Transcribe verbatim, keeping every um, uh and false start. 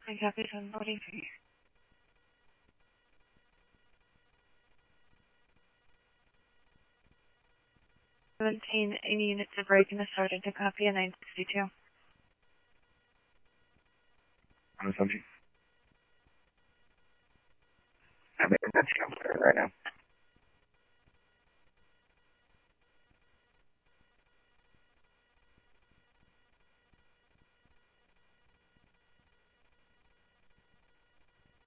I copy seven forty-three. seventeen, any units of break in the sergeant to copy a nine sixty-two. I'm subject. I'm making that jump right now.